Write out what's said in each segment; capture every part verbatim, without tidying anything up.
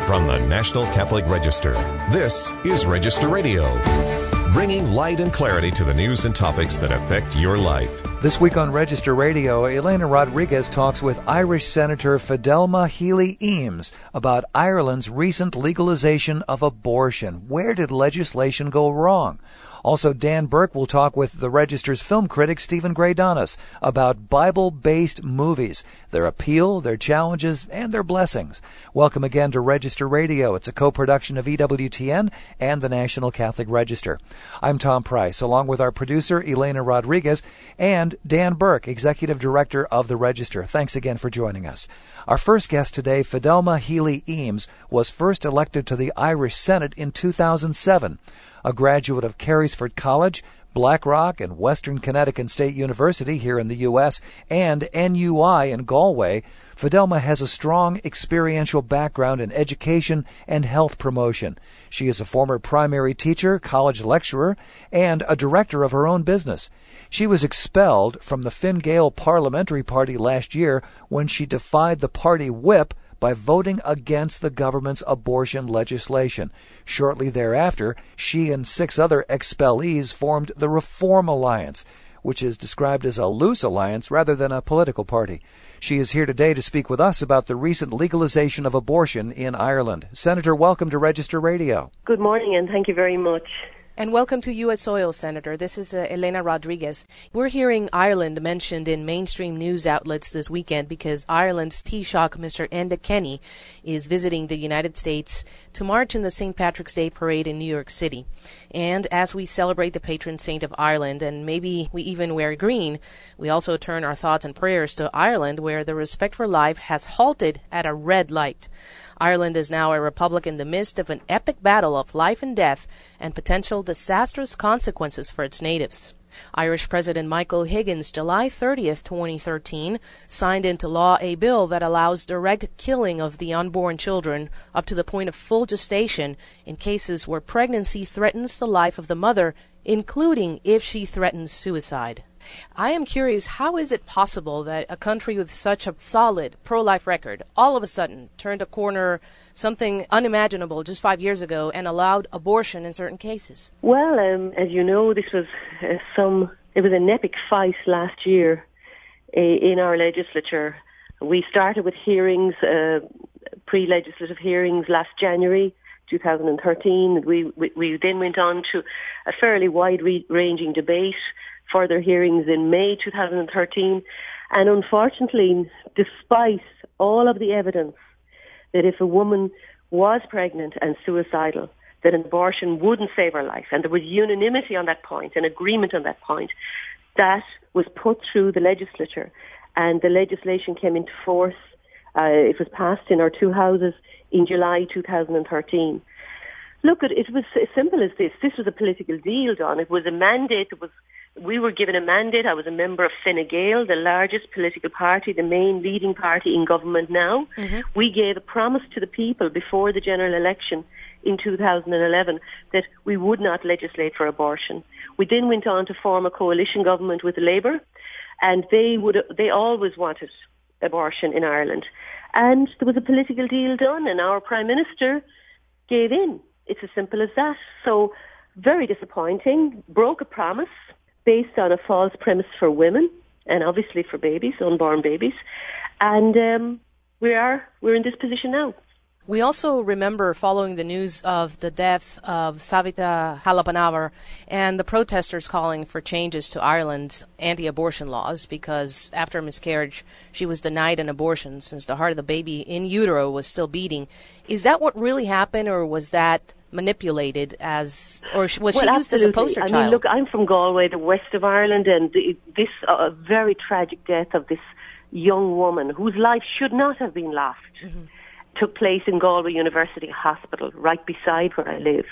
From the National Catholic Register, this is Register Radio, bringing light and clarity to the news and topics that affect your life. This week on Register Radio, Elena Rodriguez talks with Irish Senator Fidelma Healy-Eames about Ireland's recent legalization of abortion. Where did legislation go wrong? Also, Dan Burke will talk with the Register's film critic Stephen Greydonis about Bible-based movies, their appeal, their challenges, and their blessings. Welcome again to Register Radio. It's a co-production of E W T N and the National Catholic Register. I'm Tom Price, along with our producer Elena Rodriguez and Dan Burke, Executive Director of the Register. Thanks again for joining us. Our first guest today, Fidelma Healy-Eames, was first elected to the Irish Senate in two thousand seven. A graduate of Carysford College, Blackrock, and Western Connecticut State University here in the U S, and N U I in Galway, Fidelma has a strong experiential background in education and health promotion. She is a former primary teacher, college lecturer, and a director of her own business. She was expelled from the Fine Gael Parliamentary Party last year when she defied the party whip by voting against the government's abortion legislation. Shortly thereafter, she and six other expellees formed the Reform Alliance, which is described as a loose alliance rather than a political party. She is here today to speak with us about the recent legalization of abortion in Ireland. Senator, welcome to Register Radio. Good morning, and thank you very much. And welcome to U S Soil, Senator. This is uh, Elena Rodriguez. We're hearing Ireland mentioned in mainstream news outlets this weekend because Ireland's Taoiseach, Mister Enda Kenny, is visiting the United States to march in the Saint Patrick's Day Parade in New York City. And as we celebrate the patron saint of Ireland, and maybe we even wear green, we also turn our thoughts and prayers to Ireland, where the respect for life has halted at a red light. Ireland is now a republic in the midst of an epic battle of life and death and potential disastrous consequences for its natives. Irish President Michael Higgins, July thirtieth, twenty thirteen, signed into law a bill that allows direct killing of the unborn children up to the point of full gestation in cases where pregnancy threatens the life of the mother, including if she threatens suicide. I am curious, how is it possible that a country with such a solid pro-life record all of a sudden turned a corner, something unimaginable just five years ago, and allowed abortion in certain cases? Well, um, as you know, this was uh, some. It was an epic fight last year uh, in our legislature. We started with hearings, uh, pre-legislative hearings last January two thousand thirteen. We, we, we then went on to a fairly wide-ranging debate, further hearings in May two thousand thirteen, and unfortunately, despite all of the evidence that if a woman was pregnant and suicidal, that an abortion wouldn't save her life, and there was unanimity on that point, an agreement on that point, that was put through the legislature, and the legislation came into force. Uh, it was passed in our two houses in July two thousand thirteen. Look, it, it was as simple as this. This was a political deal done. It was a mandate that was We were given a mandate. I was a member of Fine Gael, the largest political party, the main leading party in government now. Mm-hmm. We gave a promise to the people before the general election in two thousand eleven that we would not legislate for abortion. We then went on to form a coalition government with Labour, and they would they always wanted abortion in Ireland. And there was a political deal done, and our Prime Minister gave in. It's as simple as that. So very disappointing, broke a promise based on a false premise for women and obviously for babies, unborn babies. And um, we are, we're in this position now. We also remember following the news of the death of Savita Halappanavar and the protesters calling for changes to Ireland's anti-abortion laws because after a miscarriage, she was denied an abortion since the heart of the baby in utero was still beating. Is that what really happened, or was that manipulated as, or was well, she used absolutely. as a poster I child? mean, look, I'm from Galway, the west of Ireland, and the, this uh, very tragic death of this young woman whose life should not have been lost mm-hmm. took place in Galway University Hospital, right beside where I live.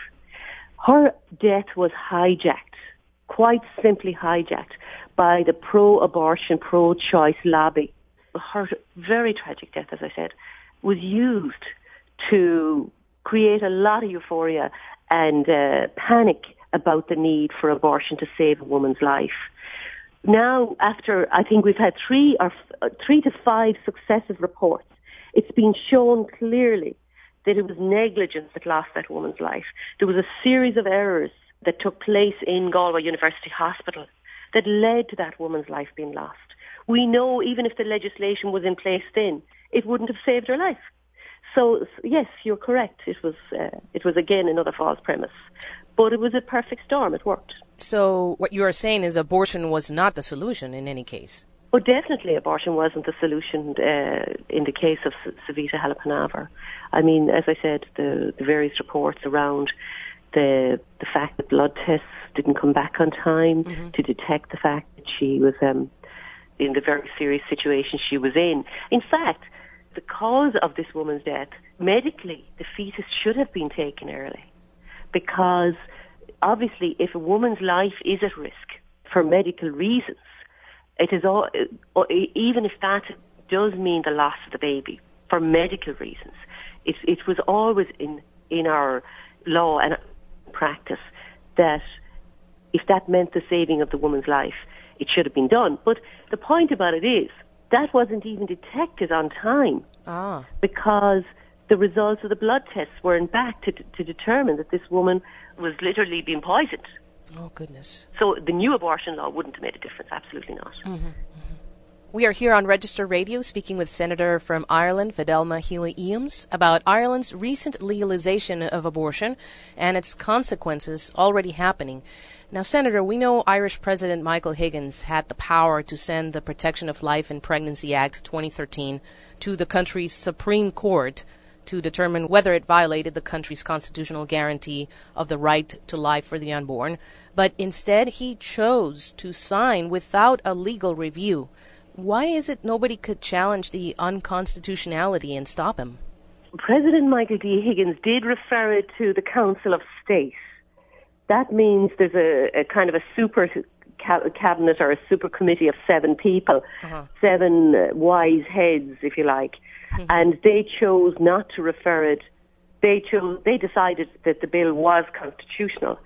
Her death was hijacked, quite simply hijacked, by the pro-abortion, pro-choice lobby. Her very tragic death, as I said, was used to create a lot of euphoria and uh, panic about the need for abortion to save a woman's life. Now, after I think we've had three or f- three to five successive reports, it's been shown clearly that it was negligence that lost that woman's life. There was a series of errors that took place in Galway University Hospital that led to that woman's life being lost. We know even if the legislation was in place then, it wouldn't have saved her life. So, yes, you're correct. It was, uh, it was again, another false premise. But it was a perfect storm. It worked. So what you are saying is abortion was not the solution in any case? Well, definitely abortion wasn't the solution uh, in the case of Savita Halappanavar. I mean, as I said, the, the various reports around the the fact that blood tests didn't come back on time mm-hmm. to detect the fact that she was um, in the very serious situation she was in. In fact, the cause of this woman's death, medically, the fetus should have been taken early. Because obviously, if a woman's life is at risk for medical reasons, it is all, even if that does mean the loss of the baby for medical reasons, it, it was always in, in our law and practice that if that meant the saving of the woman's life, it should have been done. But the point about it is, that wasn't even detected on time ah. because the results of the blood tests weren't back to, to determine that this woman was literally being poisoned. Oh, goodness. So the new abortion law wouldn't have made a difference, absolutely not. Mm-hmm, mm-hmm. We are here on Register Radio speaking with Senator from Ireland, Fidelma Healy-Eames, about Ireland's recent legalization of abortion and its consequences already happening. Now, Senator, we know Irish President Michael Higgins had the power to send the Protection of Life in Pregnancy Act twenty thirteen to the country's Supreme Court to determine whether it violated the country's constitutional guarantee of the right to life for the unborn. But instead, he chose to sign without a legal review. Why is it nobody could challenge the unconstitutionality and stop him? President Michael D. Higgins did refer it to the Council of State. That means there's a, a kind of a super ca- cabinet or a super committee of seven people, uh-huh. seven uh, wise heads, if you like, mm-hmm. and they chose not to refer it. They chose. They decided that the bill was constitutional.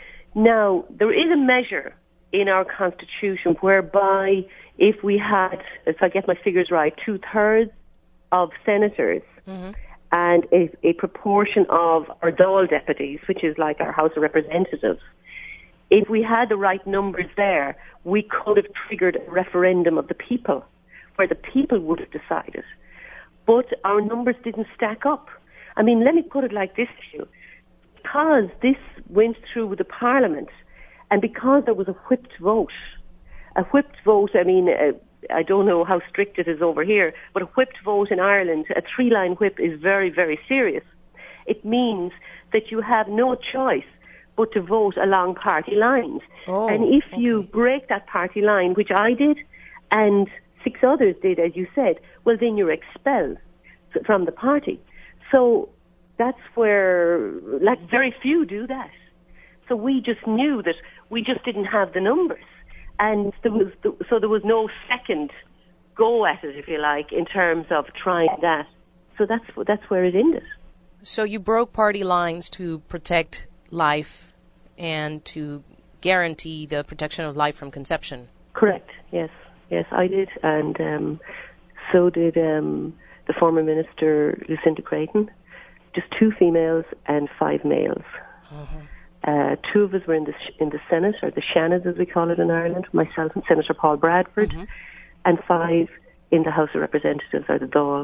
Now, there is a measure in our Constitution whereby if we had, if I get my figures right, two-thirds of senators mm-hmm. and a, a proportion of our Dáil deputies, which is like our House of Representatives, if we had the right numbers there, we could have triggered a referendum of the people, where the people would have decided. But our numbers didn't stack up. I mean, let me put it like this to you. Because this went through with the Parliament, and because there was a whipped vote, a whipped vote, I mean, uh, I don't know how strict it is over here, but a whipped vote in Ireland, a three-line whip is very, very serious. It means that you have no choice but to vote along party lines. Oh, and if okay. you break that party line, which I did, and six others did, as you said, well, then you're expelled from the party. So that's where, like, very few do that. So we just knew that we just didn't have the numbers. And there was, so there was no second go at it, if you like, in terms of trying that. So that's that's where it ended. So you broke party lines to protect life and to guarantee the protection of life from conception. Correct. Yes, yes, I did, and um, so did um, the former minister Lucinda Creighton. Just two females and five males. Uh-huh. Uh, two of us were in the in the Senate, or the Shannas as we call it in Ireland, myself and Senator Paul Bradford, mm-hmm. and five in the House of Representatives, or the Dáil.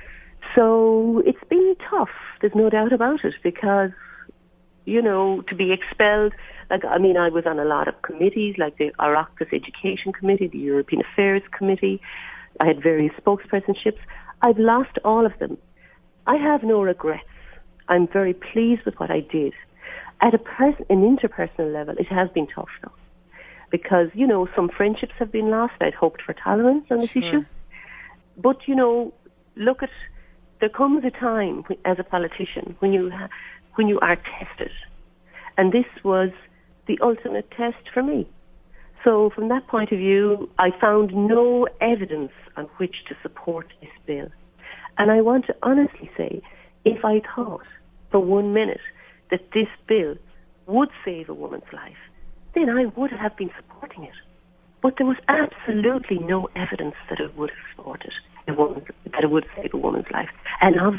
So it's been tough, there's no doubt about it, because, you know, to be expelled, like, I mean, I was on a lot of committees, like the Oireachtas Education Committee, the European Affairs Committee, I had various spokespersonships. I've lost all of them. I have no regrets. I'm very pleased with what I did. At a pers- an interpersonal level, it has been tough, though, because, you know, some friendships have been lost. I'd hoped for tolerance on this sure. issue. But, you know, look at, there comes a time as a politician when you ha- when you are tested. And this was the ultimate test for me. So from that point of view, I found no evidence on which to support this bill. And I want to honestly say, if I thought for one minute that this bill would save a woman's life, then I would have been supporting it. But there was absolutely no evidence that it would have supported a woman, that it would save a woman's life. And obviously,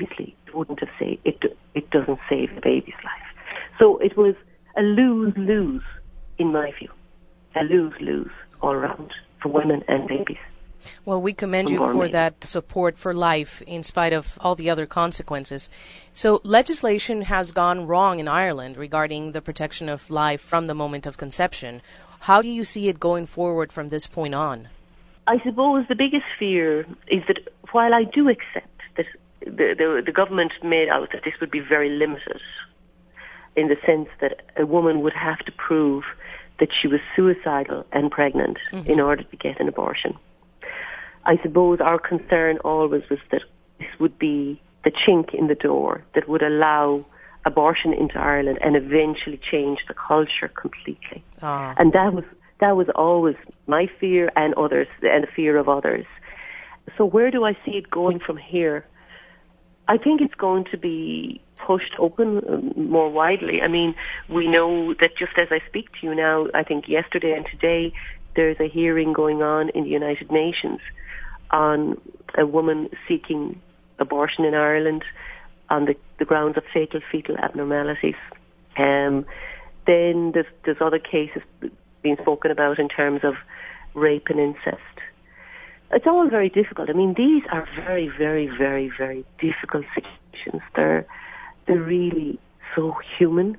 wouldn't have saved it. It doesn't save the baby's life. So it was a lose-lose, in my view, a lose-lose all around for women and babies. Well, we commend you for that support for life in spite of all the other consequences. So legislation has gone wrong in Ireland regarding the protection of life from the moment of conception. How do you see it going forward from this point on? I suppose the biggest fear is that while I do accept that the, the, the government made out that this would be very limited in the sense that a woman would have to prove that she was suicidal and pregnant mm-hmm. in order to get an abortion. I suppose our concern always was that this would be the chink in the door that would allow abortion into Ireland and eventually change the culture completely. Ah. And that was that was always my fear and others, and the fear of others. So where do I see it going from here? I think it's going to be pushed open more widely. I mean, we know that just as I speak to you now, I think yesterday and today, there's a hearing going on in the United Nations on a woman seeking abortion in Ireland on the, the grounds of fatal fetal abnormalities. Um, then there's, there's other cases being spoken about in terms of rape and incest. It's all very difficult. I mean, these are very, very, very, very difficult situations. They're, they're really so human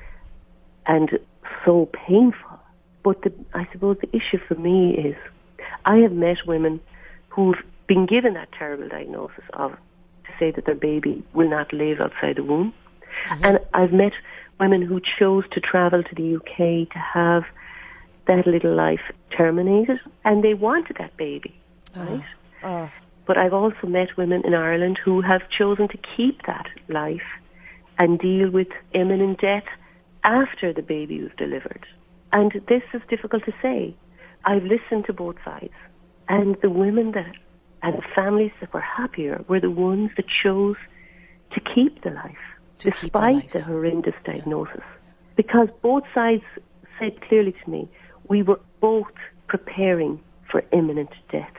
and so painful. But the, I suppose the issue for me is I have met women who've been given that terrible diagnosis of to say that their baby will not live outside the womb. Mm-hmm. And I've met women who chose to travel to the U K to have that little life terminated, and they wanted that baby, right? Uh, uh. But I've also met women in Ireland who have chosen to keep that life and deal with imminent death after the baby was delivered. And this is difficult to say. I've listened to both sides. And the women that, and the families that were happier were the ones that chose to keep the life, to despite the, life. the horrendous diagnosis. Because both sides said clearly to me, we were both preparing for imminent death.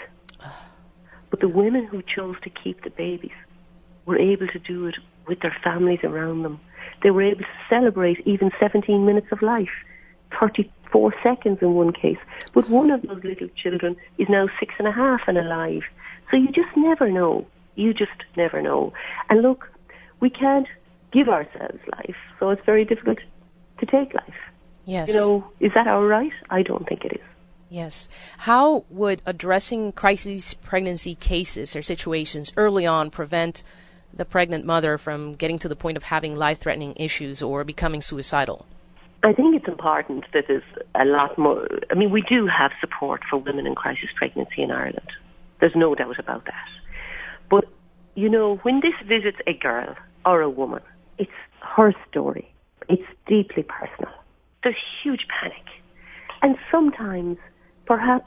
But the women who chose to keep the babies were able to do it with their families around them. They were able to celebrate even seventeen minutes of life, thirty-four seconds in one case. But one of those little children is now six and a half and alive. So you just never know. You just never know. And look, we can't give ourselves life, so it's very difficult to take life. Yes. You know, is that our right? I don't think it is. Yes. How would addressing crisis pregnancy cases or situations early on prevent the pregnant mother from getting to the point of having life-threatening issues or becoming suicidal? I think it's important that there's a lot more. I mean, we do have support for women in crisis pregnancy in Ireland. There's no doubt about that. But, you know, when this visits a girl or a woman, it's her story. It's deeply personal. There's huge panic. And sometimes, perhaps,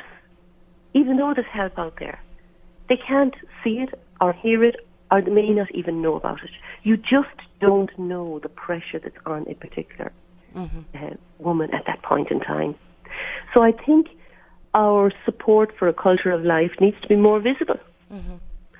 even though there's help out there, they can't see it or hear it, or they may not even know about it. You just don't know the pressure that's on a particular mm-hmm. uh, woman at that point in time. So I think our support for a culture of life needs to be more visible. Mm-hmm.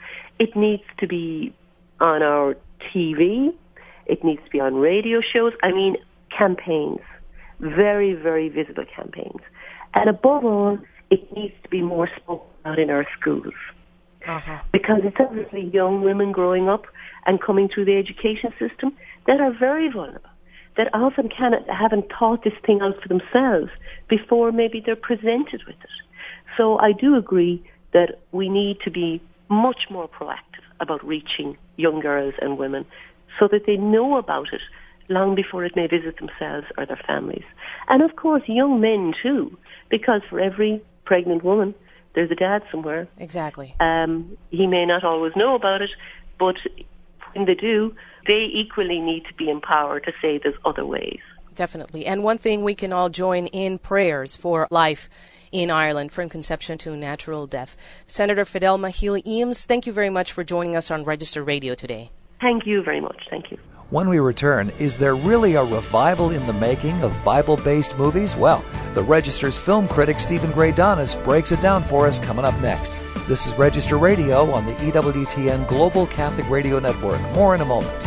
It needs to be on our T V. It needs to be on radio shows. I mean, campaigns. Very, very visible campaigns. And above all, it needs to be more spoken about in our schools. Uh-huh. Because it's obviously young women growing up and coming through the education system that are very vulnerable, that often cannot, haven't thought this thing out for themselves before maybe they're presented with it. So I do agree that we need to be much more proactive about reaching young girls and women so that they know about it long before it may visit themselves or their families. And of course, young men too, because for every pregnant woman, there's a dad somewhere. Exactly. Um, he may not always know about it, but when they do, they equally need to be empowered to say there's other ways. Definitely. And one thing we can all join in prayers for life in Ireland from conception to natural death. Senator Fidelma Healy-Eames, thank you very much for joining us on Register Radio today. Thank you very much. Thank you. When we return, is there really a revival in the making of Bible-based movies? Well, the Register's film critic Stephen Gray Donis breaks it down for us coming up next. This is Register Radio on the E W T N Global Catholic Radio Network. More in a moment.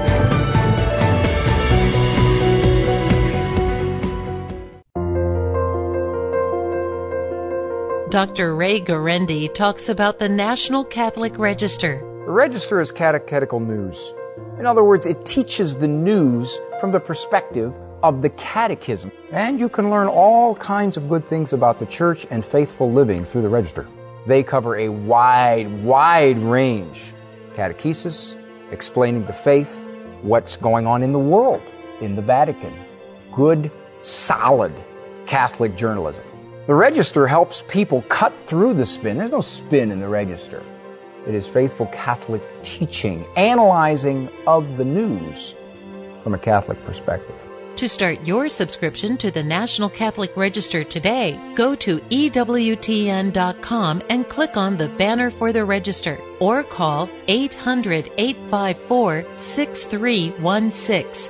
Doctor Ray Guarendi talks about the National Catholic Register. The Register is catechetical news. In other words, it teaches the news from the perspective of the catechism. And you can learn all kinds of good things about the church and faithful living through the Register. They cover a wide, wide range. Catechesis, explaining the faith, what's going on in the world, in the Vatican. Good, solid Catholic journalism. The Register helps people cut through the spin. There's no spin in the Register. It is faithful Catholic teaching, analyzing of the news from a Catholic perspective. To start your subscription to the National Catholic Register today, go to E W T N dot com and click on the banner for the Register, or call eight hundred, eight five four, six three one six.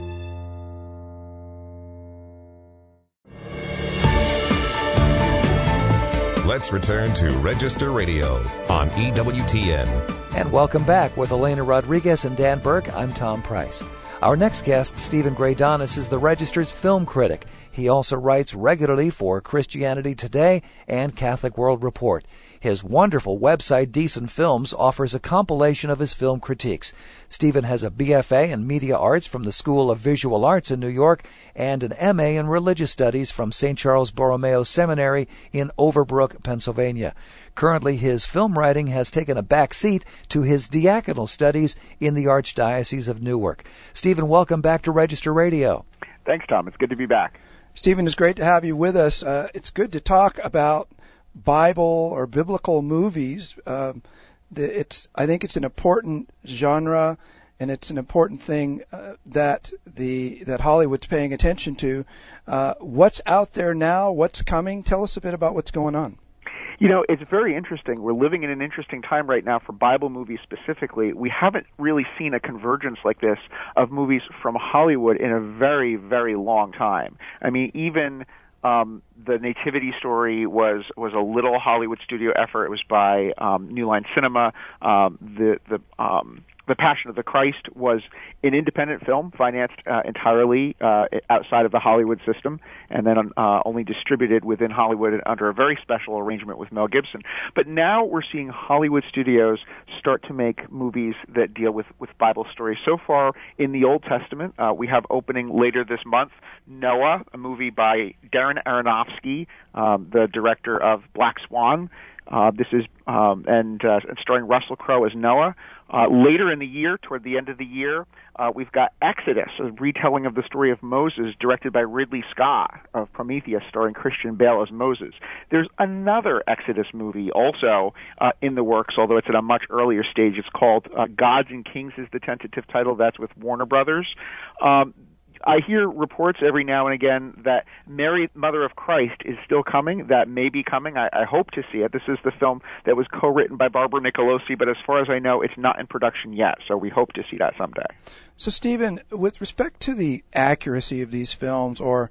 Let's return to Register Radio on E W T N. And welcome back with Elena Rodriguez and Dan Burke. I'm Tom Price. Our next guest, Stephen Greydonis, is the Register's film critic. He also writes regularly for Christianity Today and Catholic World Report. His wonderful website, Decent Films, offers a compilation of his film critiques. Stephen has a B F A in Media Arts from the School of Visual Arts in New York and an M A in Religious Studies from Saint Charles Borromeo Seminary in Overbrook, Pennsylvania. Currently, his film writing has taken a back seat to his diaconal studies in the Archdiocese of Newark. Stephen, welcome back to Register Radio. Thanks, Tom. It's good to be back. Stephen, it's great to have you with us. Uh, it's good to talk about Bible or biblical movies. Um, the, it's I think it's an important genre, and it's an important thing uh, that the that Hollywood's paying attention to. Uh, what's out there now? What's coming? Tell us a bit about what's going on. You know, it's very interesting. We're living in an interesting time right now for Bible movies specifically. We haven't really seen a convergence like this of movies from Hollywood in a very, very long time. I mean, even um, the Nativity Story was was a little Hollywood studio effort. It was by um, New Line Cinema. Um, the the um, The Passion of the Christ was an independent film financed uh, entirely uh, outside of the Hollywood system, and then uh, only distributed within Hollywood under a very special arrangement with Mel Gibson. But now we're seeing Hollywood studios start to make movies that deal with, with Bible stories. So far in the Old Testament, uh, we have opening later this month, Noah, a movie by Darren Aronofsky, um, the director of Black Swan. Uh, this is um, and uh, starring Russell Crowe as Noah. Uh, later in the year, toward the end of the year, uh, we've got Exodus, a retelling of the story of Moses, directed by Ridley Scott of Prometheus, starring Christian Bale as Moses. There's another Exodus movie also uh, in the works, although it's at a much earlier stage. It's called uh, Gods and Kings is the tentative title. That's with Warner Brothers. Um, I hear reports every now and again that Mary, Mother of Christ, is still coming. That may be coming. I, I hope to see it. This is the film that was co-written by Barbara Nicolosi, but as far as I know, it's not in production yet, so we hope to see that someday. So, Stephen, with respect to the accuracy of these films, or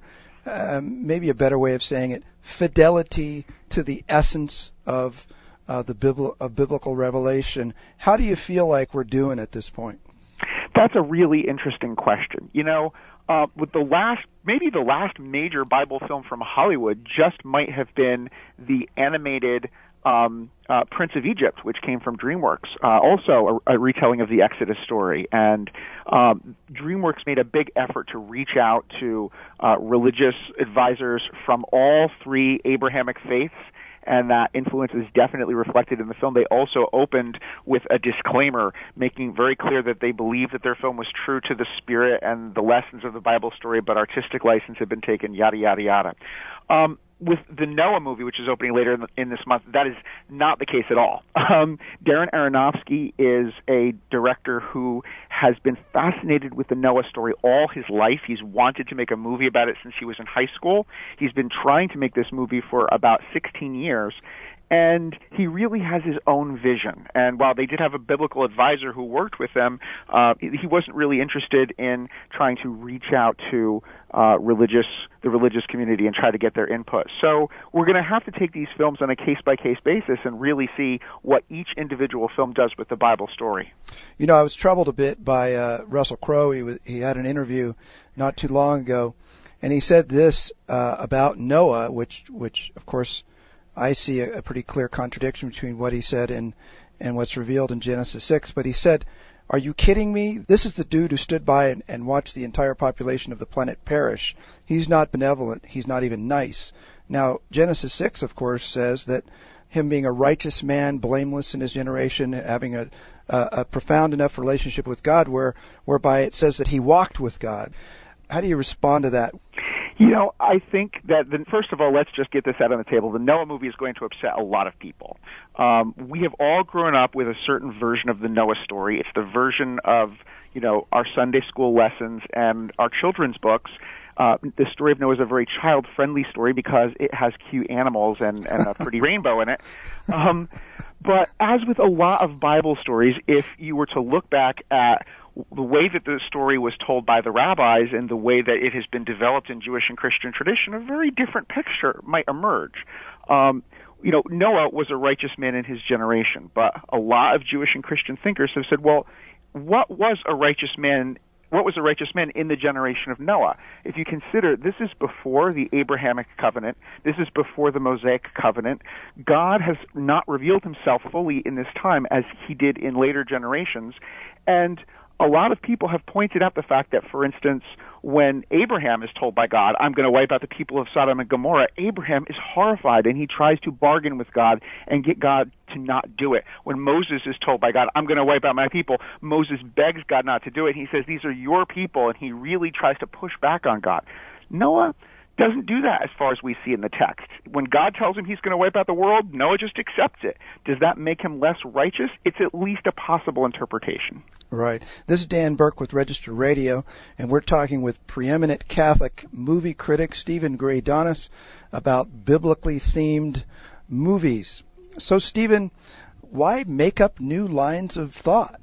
um, maybe a better way of saying it, fidelity to the essence of uh, the Bibli- of biblical revelation, how do you feel like we're doing at this point? That's a really interesting question. You know, Uh, with the last, maybe the last major Bible film from Hollywood just might have been the animated um, uh, Prince of Egypt, which came from DreamWorks, uh, also a, a retelling of the Exodus story. And um, DreamWorks made a big effort to reach out to uh, religious advisors from all three Abrahamic faiths, and that influence is definitely reflected in the film. They also opened with a disclaimer, making very clear that they believed that their film was true to the spirit and the lessons of the Bible story, but artistic license had been taken, yada, yada, yada. Um, with the Noah movie, which is opening later in, the, in this month, that is not the case at all. Um, Darren Aronofsky is a director who has been fascinated with the Noah story all his life. He's wanted to make a movie about it since he was in high school. He's been trying to make this movie for about sixteen years. And he really has his own vision. And while they did have a biblical advisor who worked with them, uh, he wasn't really interested in trying to reach out to uh, religious, the religious community and try to get their input. So we're going to have to take these films on a case-by-case basis and really see what each individual film does with the Bible story. You know, I was troubled a bit by uh, Russell Crowe. He, was, he had an interview not too long ago, and he said this uh, about Noah, which, which of course, I see a, a pretty clear contradiction between what he said and, and what's revealed in Genesis six. But he said, "Are you kidding me? This is the dude who stood by and, and watched the entire population of the planet perish. He's not benevolent. He's not even nice." Now, Genesis six, of course, says that him being a righteous man, blameless in his generation, having a, a, a profound enough relationship with God where whereby it says that he walked with God. How do you respond to that? You know, I think that, the, first of all, let's just get this out on the table. The Noah movie is going to upset a lot of people. Um, we have all grown up with a certain version of the Noah story. It's the version of, you know, our Sunday school lessons and our children's books. Uh, the story of Noah is a very child-friendly story because it has cute animals and, and a pretty rainbow in it. Um, but as with a lot of Bible stories, if you were to look back at the way that the story was told by the rabbis and the way that it has been developed in Jewish and Christian tradition, a very different picture might emerge. Um, you know, Noah was a righteous man in his generation, but a lot of Jewish and Christian thinkers have said, well, what was a righteous man What was a righteous man in the generation of Noah? If you consider, this is before the Abrahamic covenant. This is before the Mosaic covenant. God has not revealed himself fully in this time as he did in later generations. And a lot of people have pointed out the fact that, for instance, when Abraham is told by God, I'm going to wipe out the people of Sodom and Gomorrah, Abraham is horrified and he tries to bargain with God and get God to not do it. When Moses is told by God, I'm going to wipe out my people, Moses begs God not to do it. He says, these are your people, and he really tries to push back on God. Noah doesn't do that as far as we see in the text. When God tells him he's going to wipe out the world, Noah just accepts it. Does that make him less righteous? It's at least a possible interpretation. Right. This is Dan Burke with Register Radio, and we're talking with preeminent Catholic movie critic Stephen Gray Donis about biblically themed movies. So, Stephen, why make up new lines of thought?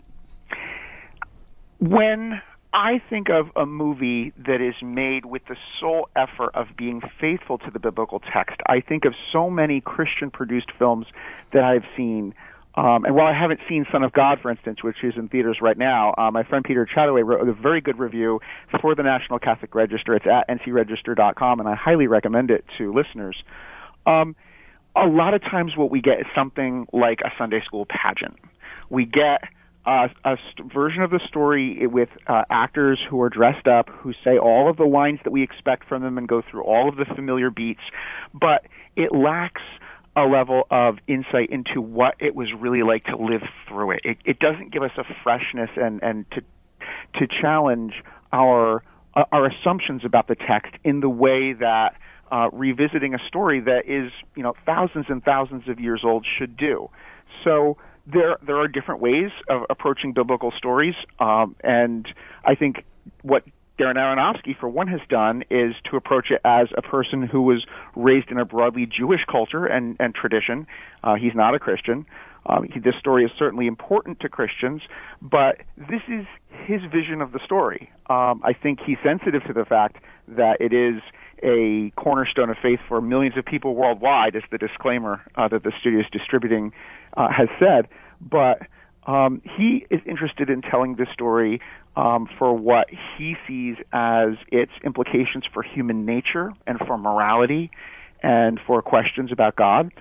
When I think of a movie that is made with the sole effort of being faithful to the biblical text, I think of so many Christian-produced films that I've seen. Um, and while I haven't seen Son of God, for instance, which is in theaters right now, uh, my friend Peter Chataway wrote a very good review for the National Catholic Register. It's at N C register dot com, and I highly recommend it to listeners. Um, a lot of times what we get is something like a Sunday school pageant. We get Uh, a st- version of the story with uh, actors who are dressed up, who say all of the lines that we expect from them and go through all of the familiar beats, but it lacks a level of insight into what it was really like to live through it. It, it doesn't give us a freshness and, and to to challenge our uh, our assumptions about the text in the way that uh, revisiting a story that is, you know, thousands and thousands of years old should do. So There, there are different ways of approaching biblical stories, um, and I think what Darren Aronofsky, for one, has done is to approach it as a person who was raised in a broadly Jewish culture and, and tradition. Uh, he's not a Christian. Um, he, this story is certainly important to Christians, but this is his vision of the story. Um, I think he's sensitive to the fact that it is a cornerstone of faith for millions of people worldwide, as the disclaimer uh, that the studio is distributing uh, has said. But um, he is interested in telling this story um, for what he sees as its implications for human nature and for morality and for questions about God.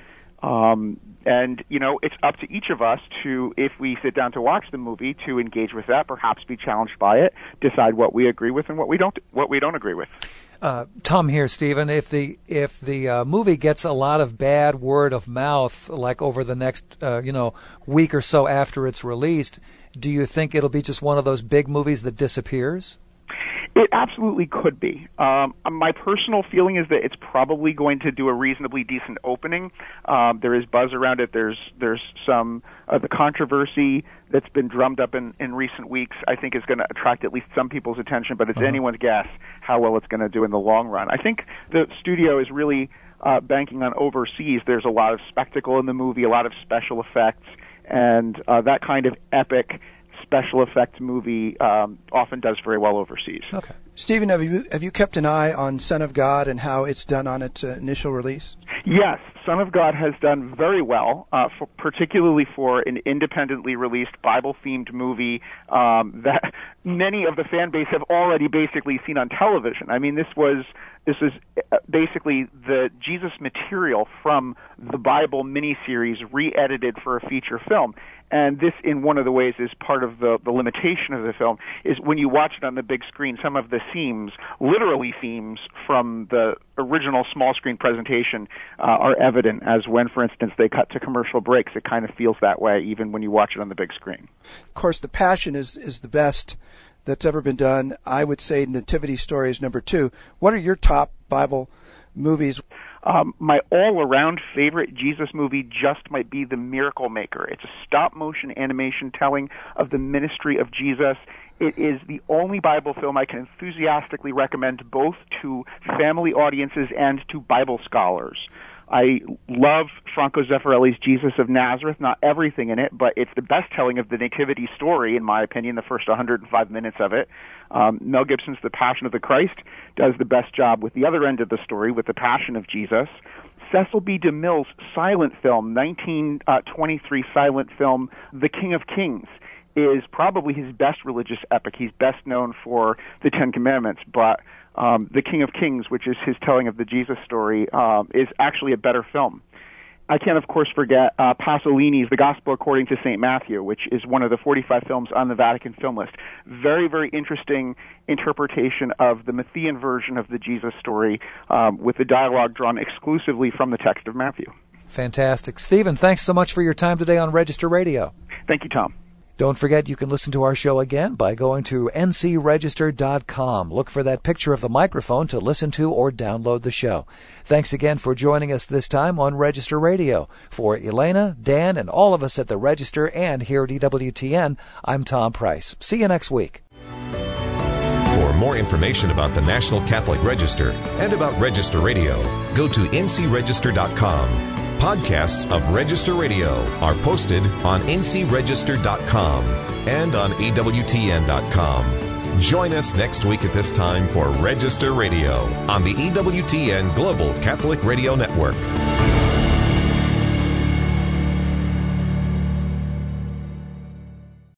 Um, and, you know, it's up to each of us to, if we sit down to watch the movie, to engage with that, perhaps be challenged by it, decide what we agree with and what we don't, what we don't agree with. Uh, Tom here, Stephen. If the if the uh, movie gets a lot of bad word of mouth, like over the next uh, you know week or so after it's released, do you think it'll be just one of those big movies that disappears? It absolutely could be. Um, my personal feeling is that it's probably going to do a reasonably decent opening. Um, there is buzz around it. There's there's some uh, the controversy that's been drummed up in, in recent weeks, I think, is going to attract at least some people's attention, but it's uh-huh. anyone's guess how well it's going to do in the long run. I think the studio is really uh, banking on overseas. There's a lot of spectacle in the movie, a lot of special effects, and uh, that kind of epic special effects movie um, often does very well overseas. Okay. Stephen, have you have you kept an eye on Son of God and how it's done on its uh, initial release? Yes, Son of God has done very well, uh, for, particularly for an independently released Bible-themed movie um, that many of the fan base have already basically seen on television. I mean, this was this was basically the Jesus material from the Bible miniseries re-edited for a feature film. And this, in one of the ways, is part of the, the limitation of the film, is when you watch it on the big screen, some of the themes, literally themes from the original small screen presentation, uh, are evident, as when, for instance, they cut to commercial breaks. It kind of feels that way even when you watch it on the big screen. Of course, The Passion is, is the best that's ever been done. I would say Nativity Story is number two. What are your top Bible movies? Um, my all-around favorite Jesus movie just might be The Miracle Maker. It's a stop-motion animation telling of the ministry of Jesus. It is the only Bible film I can enthusiastically recommend both to family audiences and to Bible scholars. I love Franco Zeffirelli's Jesus of Nazareth, not everything in it, but it's the best telling of the Nativity story, in my opinion, the first one hundred five minutes of it. Um, Mel Gibson's The Passion of the Christ does the best job with the other end of the story, with the Passion of Jesus. Cecil B. DeMille's silent film, nineteen twenty-three silent film, The King of Kings, is probably his best religious epic. He's best known for the Ten Commandments, but um, The King of Kings, which is his telling of the Jesus story, um, is actually a better film. I can't, of course, forget uh, Pasolini's The Gospel According to Saint Matthew, which is one of the forty-five films on the Vatican film list. Very, very interesting interpretation of the Matthean version of the Jesus story, um, with the dialogue drawn exclusively from the text of Matthew. Fantastic. Stephen, thanks so much for your time today on Register Radio. Thank you, Tom. Don't forget you can listen to our show again by going to N C register dot com. Look for that picture of the microphone to listen to or download the show. Thanks again for joining us this time on Register Radio. For Elena, Dan, and all of us at the Register and here at E W T N, I'm Tom Price. See you next week. For more information about the National Catholic Register and about Register Radio, go to N C register dot com. Podcasts of Register Radio are posted on N C register dot com and on E W T N dot com. Join us next week at this time for Register Radio on the E W T N Global Catholic Radio Network.